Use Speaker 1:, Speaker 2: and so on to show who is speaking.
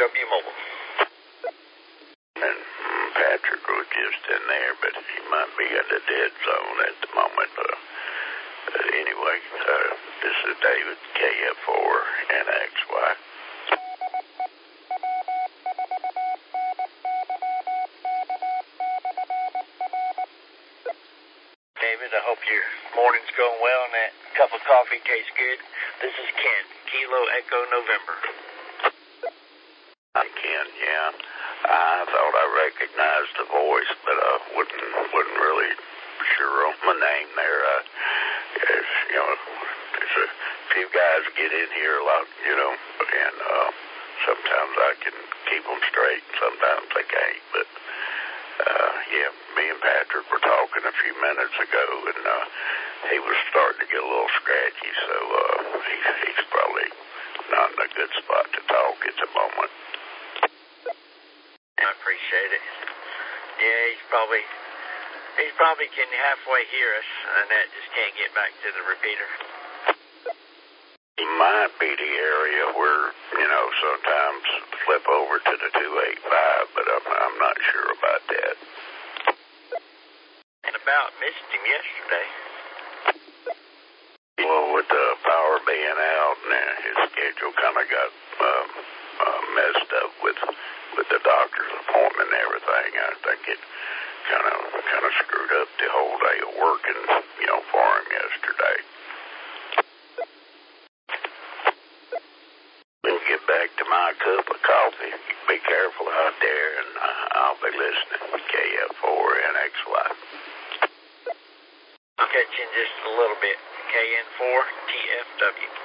Speaker 1: KFW Mobile.
Speaker 2: And Patrick was just in there, but he might be in the dead zone at the moment. Anyway, this is David, KF4 NXY.
Speaker 1: David, I hope your morning's going well and that cup of coffee tastes good. This is Ken, Kilo Echo November.
Speaker 2: Hi, Ken, yeah. I thought I recognized the voice, but I wasn't really sure on my name there. There's a few guys get in here a lot, and sometimes I can keep them straight, and sometimes I can't. But me and Patrick were talking a few minutes ago, and he was starting to get a little scratchy, so he's probably not in a good spot to talk at the moment.
Speaker 1: I appreciate it. Yeah, he's probably can halfway hear us, and that just can't get back to the repeater.
Speaker 2: He might be the area where, sometimes flip over to the 285, but I'm not sure about that.
Speaker 1: And about missed him yesterday.
Speaker 2: Well, with the power being out, and his schedule kind of got messed up with the doctor's appointment and everything. I think it kind of screwed up the whole day of working, for him yesterday. We'll get back to my cup of coffee. Be careful out there, and I'll be listening. KF4 NXY.
Speaker 1: I'll catch you in just a little bit. KN4 TFW.